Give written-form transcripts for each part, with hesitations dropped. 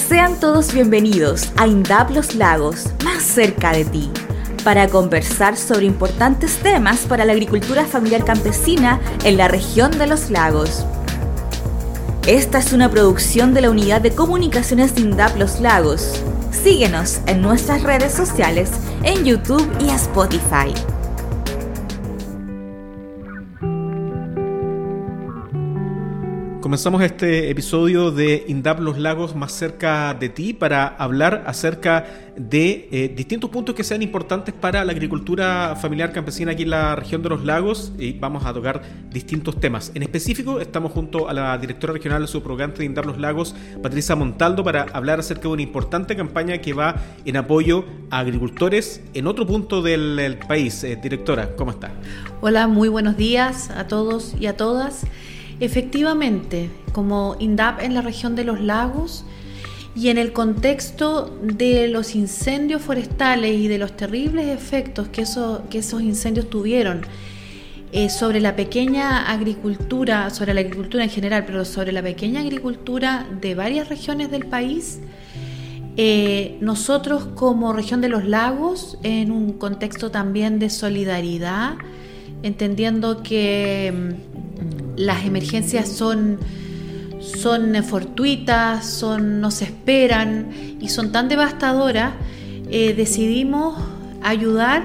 Sean todos bienvenidos a INDAP Los Lagos, más cerca de ti, para conversar sobre importantes temas para la agricultura familiar campesina en la región de Los Lagos. Esta es una producción de la Unidad de Comunicaciones de INDAP Los Lagos. Síguenos en nuestras redes sociales, en YouTube y Spotify. Comenzamos este episodio de INDAP Los Lagos más cerca de ti para hablar acerca de distintos puntos que sean importantes para la agricultura familiar campesina aquí en la región de Los Lagos, y vamos a tocar distintos temas. En específico, estamos junto a la directora regional de subrogante de INDAP Los Lagos, Patricia Montaldo, para hablar acerca de una importante campaña que va en apoyo a agricultores en otro punto del país. Directora, ¿cómo está? Hola, muy buenos días a todos y a todas. Efectivamente, como INDAP en la región de Los Lagos y en el contexto de los incendios forestales y de los terribles efectos que esos incendios tuvieron sobre la pequeña agricultura, sobre la agricultura en general, pero sobre la pequeña agricultura de varias regiones del país, nosotros como región de Los Lagos, en un contexto también de solidaridad, entendiendo que las emergencias son fortuitas, no se esperan y son tan devastadoras, decidimos ayudar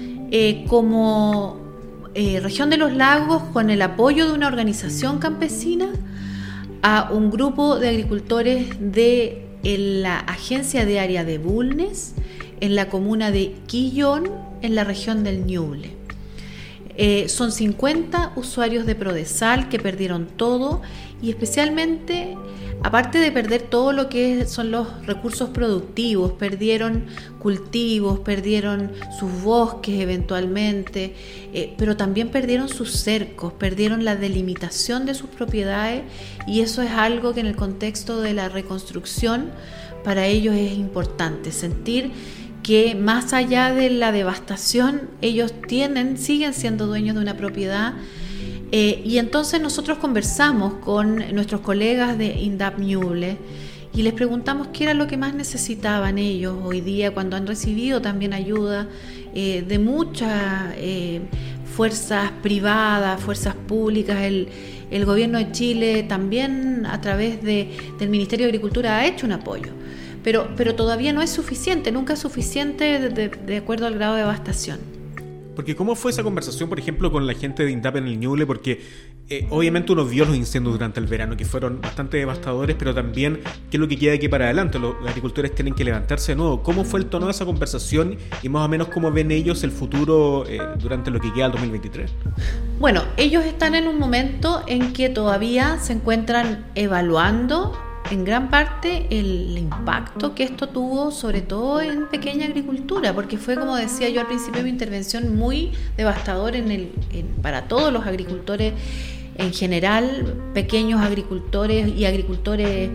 como región de Los Lagos, con el apoyo de una organización campesina, a un grupo de agricultores de la agencia de área de Bulnes, en la comuna de Quillón, en la región del Ñuble. Son 50 usuarios de Prodesal que perdieron todo, y especialmente, aparte de perder todo lo que son los recursos productivos, perdieron cultivos, perdieron sus bosques eventualmente, pero también perdieron sus cercos, perdieron la delimitación de sus propiedades, y eso es algo que en el contexto de la reconstrucción para ellos es importante, sentir que más allá de la devastación, ellos siguen siendo dueños de una propiedad. Y entonces nosotros conversamos con nuestros colegas de INDAP Ñuble y les preguntamos qué era lo que más necesitaban ellos hoy día, cuando han recibido también ayuda de muchas fuerzas privadas, fuerzas públicas. El gobierno de Chile también, a través del Ministerio de Agricultura, ha hecho un apoyo. Pero todavía no es suficiente, nunca es suficiente de acuerdo al grado de devastación. Porque ¿cómo fue esa conversación, por ejemplo, con la gente de INDAP en el Ñuble? Porque obviamente uno vio los incendios durante el verano, que fueron bastante devastadores, pero también qué es lo que queda aquí para adelante. Los agricultores tienen que levantarse de nuevo. ¿Cómo fue el tono de esa conversación y más o menos cómo ven ellos el futuro durante lo que queda del 2023? Bueno, ellos están en un momento en que todavía se encuentran evaluando en gran parte el impacto que esto tuvo, sobre todo en pequeña agricultura, porque fue, como decía yo al principio de mi intervención, muy devastador para todos los agricultores en general, pequeños agricultores y agricultores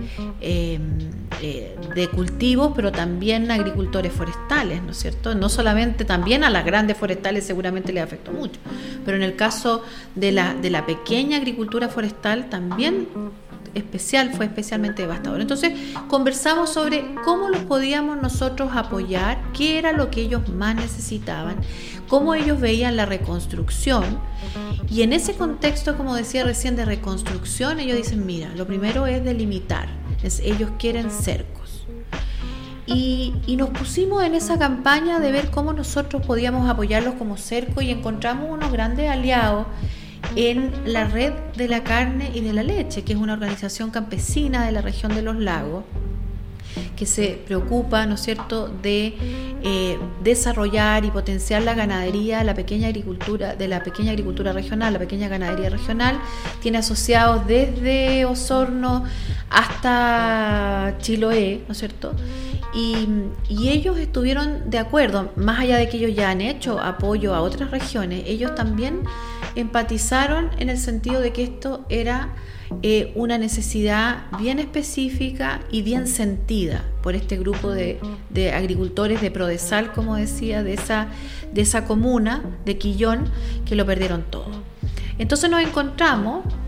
de cultivos, pero también agricultores forestales, ¿no es cierto? No solamente, también a las grandes forestales seguramente les afectó mucho, pero en el caso de la pequeña agricultura forestal también fue especialmente devastador. Entonces conversamos sobre cómo los podíamos nosotros apoyar, qué era lo que ellos más necesitaban, cómo ellos veían la reconstrucción, y en ese contexto, como decía recién, de reconstrucción, ellos dicen, mira, lo primero es delimitar, ellos quieren cercos. Y nos pusimos en esa campaña de ver cómo nosotros podíamos apoyarlos como cerco, y encontramos unos grandes aliados en la Red de la Carne y de la Leche, que es una organización campesina de la región de Los Lagos, que se preocupa, ¿no es cierto?, de desarrollar y potenciar la ganadería, la pequeña agricultura regional, la pequeña ganadería regional. Tiene asociados desde Osorno hasta Chiloé, ¿no es cierto? Y ellos estuvieron de acuerdo, más allá de que ellos ya han hecho apoyo a otras regiones, ellos también empatizaron en el sentido de que esto era una necesidad bien específica y bien sentida por este grupo de agricultores de Prodesal, como decía, de esa comuna de Quillón, que lo perdieron todo. Entonces nos encontramos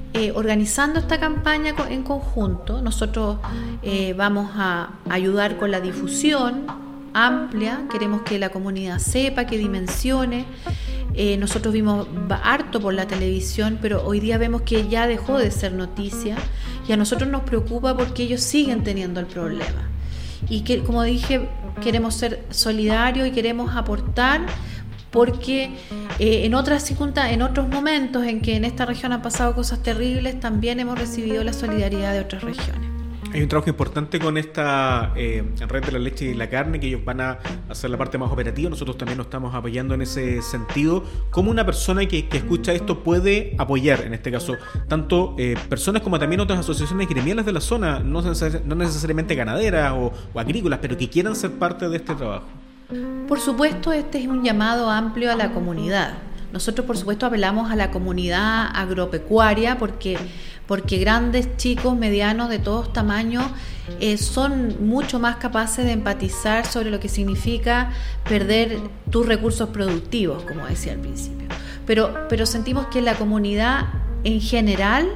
organizando esta campaña en conjunto. Nosotros vamos a ayudar con la difusión amplia, queremos que la comunidad sepa, que dimensione. Nosotros vimos harto por la televisión, pero hoy día vemos que ya dejó de ser noticia y a nosotros nos preocupa porque ellos siguen teniendo el problema. Y que, como dije, queremos ser solidarios y queremos aportar, porque en otros momentos en que en esta región han pasado cosas terribles, también hemos recibido la solidaridad de otras regiones. Hay un trabajo importante con esta red de la leche y la carne, que ellos van a hacer la parte más operativa. Nosotros también nos estamos apoyando en ese sentido. ¿Cómo una persona que escucha esto puede apoyar, en este caso, tanto personas como también otras asociaciones gremiales de la zona, no necesariamente ganaderas o agrícolas, pero que quieran ser parte de este trabajo? Por supuesto, este es un llamado amplio a la comunidad. Nosotros, por supuesto, apelamos a la comunidad agropecuaria porque grandes, chicos, medianos, de todos tamaños, son mucho más capaces de empatizar sobre lo que significa perder tus recursos productivos, como decía al principio. Pero sentimos que la comunidad en general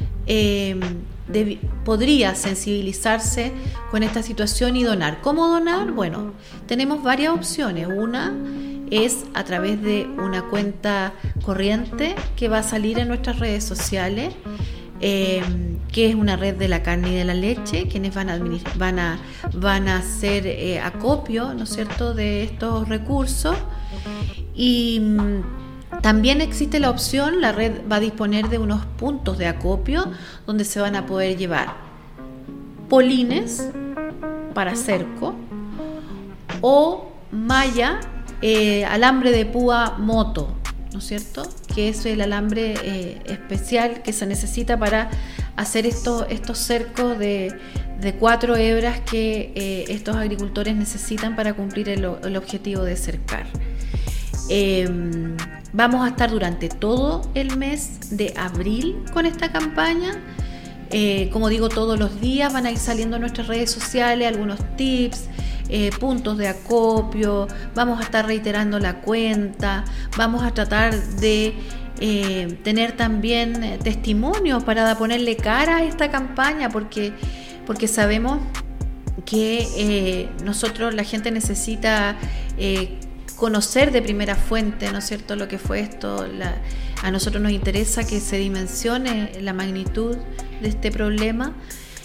podría sensibilizarse con esta situación y donar. ¿Cómo donar? Bueno, tenemos varias opciones. Una es a través de una cuenta corriente que va a salir en nuestras redes sociales, que es una red de la carne y de la leche, quienes van a hacer acopio, ¿no es cierto?, de estos recursos. Y también existe la opción, la red va a disponer de unos puntos de acopio donde se van a poder llevar polines para cerco o malla, alambre de púa moto, ¿no es cierto?, que es el alambre especial que se necesita para hacer estos cercos de 4 hebras que estos agricultores necesitan para cumplir el objetivo de cercar. Vamos a estar durante todo el mes de abril con esta campaña. Como digo, todos los días van a ir saliendo en nuestras redes sociales algunos tips, puntos de acopio. Vamos a estar reiterando la cuenta, vamos a tratar de tener también testimonios para ponerle cara a esta campaña, porque sabemos que nosotros, la gente necesita conocer de primera fuente, ¿no es cierto?, lo que fue esto. A nosotros nos interesa que se dimensione la magnitud de este problema,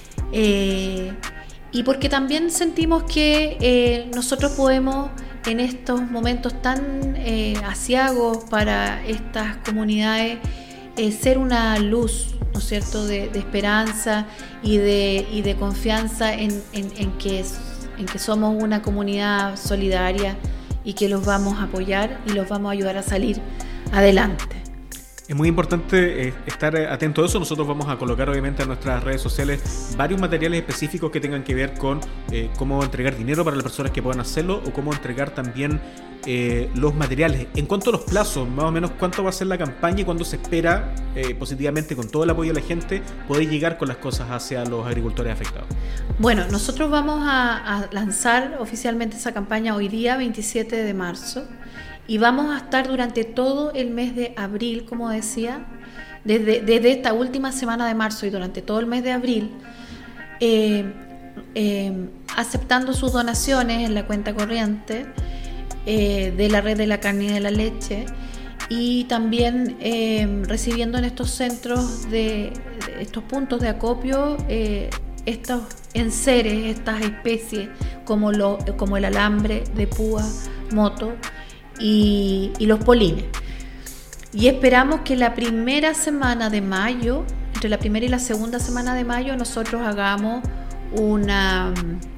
y porque también sentimos que nosotros podemos, en estos momentos tan aciagos para estas comunidades, ser una luz, ¿no es cierto?, de esperanza y de confianza en que somos una comunidad solidaria y que los vamos a apoyar y los vamos a ayudar a salir adelante. Es muy importante estar atento a eso. Nosotros vamos a colocar obviamente en nuestras redes sociales varios materiales específicos que tengan que ver con cómo entregar dinero para las personas que puedan hacerlo, o cómo entregar también los materiales. En cuanto a los plazos, más o menos cuánto va a ser la campaña y cuándo se espera positivamente, con todo el apoyo de la gente, poder llegar con las cosas hacia los agricultores afectados. Bueno, nosotros vamos a lanzar oficialmente esa campaña hoy día, 27 de marzo. Y vamos a estar durante todo el mes de abril, como decía, desde esta última semana de marzo y durante todo el mes de abril, aceptando sus donaciones en la cuenta corriente de la red de la carne y de la leche, y también recibiendo en estos centros, de estos puntos de acopio, estos enseres, estas especies como el alambre de púa moto y los polines. Y esperamos que la primera semana de mayo, entre la primera y la segunda semana de mayo, nosotros hagamos una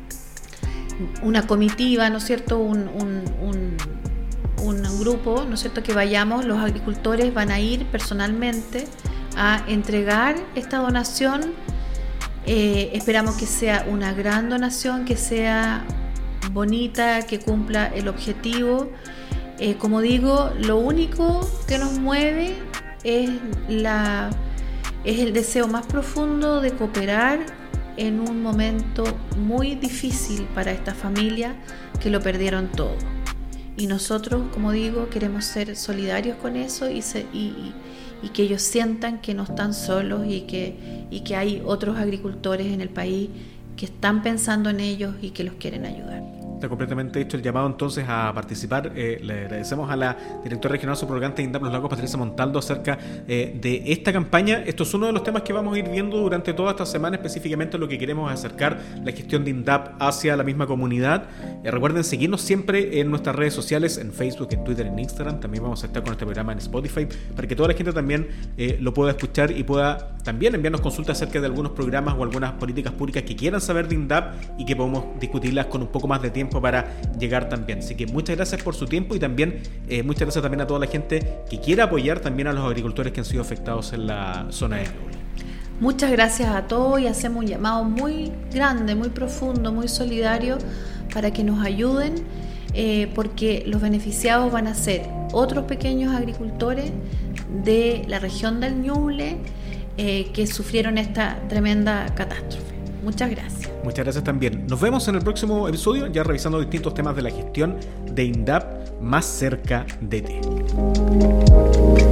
comitiva, ¿no es cierto?, un grupo, ¿no es cierto?, que vayamos, los agricultores van a ir personalmente a entregar esta donación. Esperamos que sea una gran donación, que sea bonita, que cumpla el objetivo. Como digo, lo único que nos mueve es el deseo más profundo de cooperar en un momento muy difícil para esta familia que lo perdieron todo. Y nosotros, como digo, queremos ser solidarios con eso y y que ellos sientan que no están solos y que hay otros agricultores en el país que están pensando en ellos y que los quieren ayudar. Está completamente hecho el llamado entonces a participar. Le agradecemos a la directora regional subrogante de INDAP Los Lagos, Patricia Montaldo, acerca de esta campaña. Esto es uno de los temas que vamos a ir viendo durante toda esta semana, específicamente lo que queremos es acercar la gestión de INDAP hacia la misma comunidad. Recuerden seguirnos siempre en nuestras redes sociales, en Facebook, en Twitter, en Instagram. También vamos a estar con este programa en Spotify para que toda la gente también lo pueda escuchar y pueda también enviarnos consultas acerca de algunos programas o algunas políticas públicas que quieran saber de INDAP y que podemos discutirlas con un poco más de tiempo para llegar también. Así que muchas gracias por su tiempo y también muchas gracias también a toda la gente que quiera apoyar también a los agricultores que han sido afectados en la zona de Ñuble. Muchas gracias a todos y hacemos un llamado muy grande, muy profundo, muy solidario para que nos ayuden, porque los beneficiados van a ser otros pequeños agricultores de la región del Ñuble que sufrieron esta tremenda catástrofe. Muchas gracias. Muchas gracias también. Nos vemos en el próximo episodio, ya revisando distintos temas de la gestión de INDAP más cerca de ti.